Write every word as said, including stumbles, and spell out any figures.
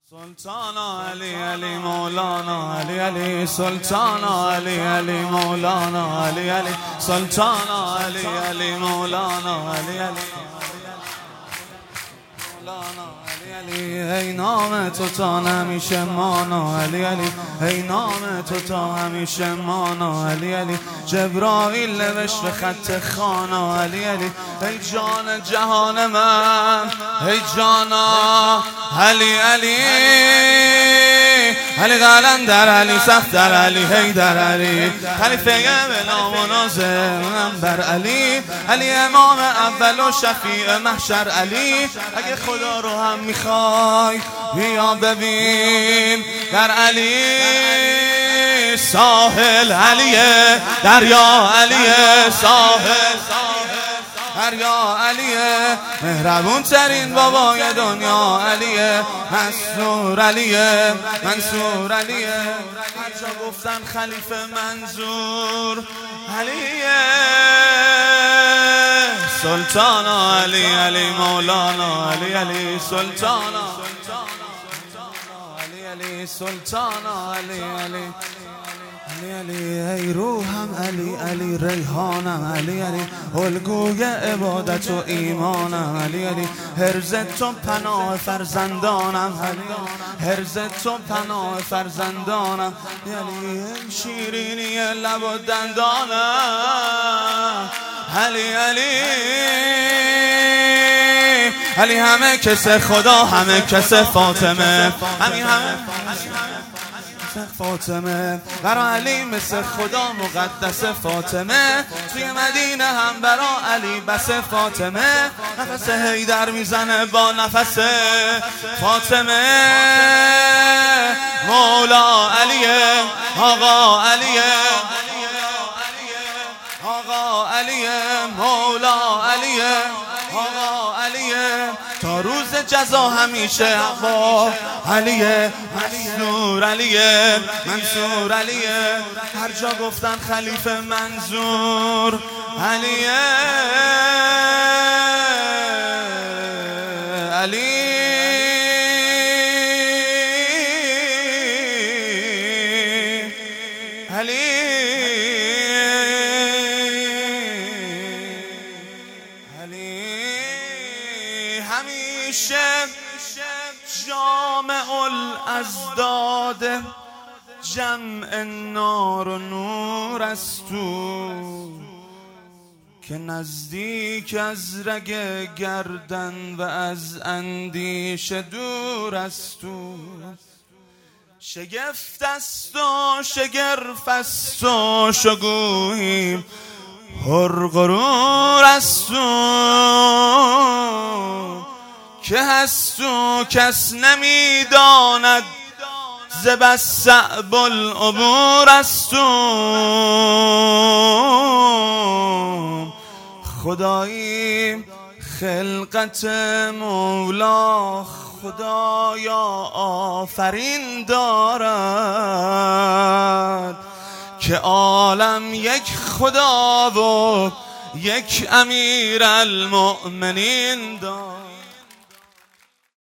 سلطان علی علی مولانا علی علی سلطان علی علی مولانا علی علی سلطان علی علی مولانا علی علی مولانا علی علی ای نام تو تا همیشه مانا علی علی ای نام تو تا همیشه مانا علی علی جبرائیل نوشت به خط خانا علی علی ای جان جهان من ای جانا علی علی علی قلندر علی صفدر علی حیدر علی خلیفه به نام و نازم بر علی علی امام اول و شفیع محشر علی اگه خدا رو هم میخوای بیا ببین در علی ساحل علیه دریا علیه ساحل دریا علیه مهربون ترین بابای دنیا علیه منصور علیه منصور علیه هر جا گفتن خلیفه منظور علیه سلطان علی علی مولانا علی علی سلطان علی علی سلطان علی علی علی علی ای روحم علی علی ریحانم علی علی الگوی عبادت و ایمانم علی علی حرز تو پناه فرزندانم علی حرز تو پناه فرزندانم علی شیرینی لب و دندانم علی علی علی همه کس خدا همه کس فاطمه همین همه فاطمه برا علی مثل خدا مقدس فاطمه توی مدینه هم برا علی بس فاطمه نفس حیدر میزنه با نفس فاطمه مولا علیه آقا علیه آقا علیه مولا علیه آقا علیه تا روز جزا همیشه آقا علیه منصور علیه منصور علیه هر جا گفتن خلیفه منظور علیه علی علی همیشه جامع الازداد جمع نار و نور است تو که نزدیک از رگ گردن و از اندیشه دور است تو شگفت است و شگرف است و شگوهیم پرغرور است که هست و کس نمیداند ز بس صعب العبور است خدایی خلقت مولا خدایا آفرین دارد که عالم یک خدا و یک امیر المؤمنین دارد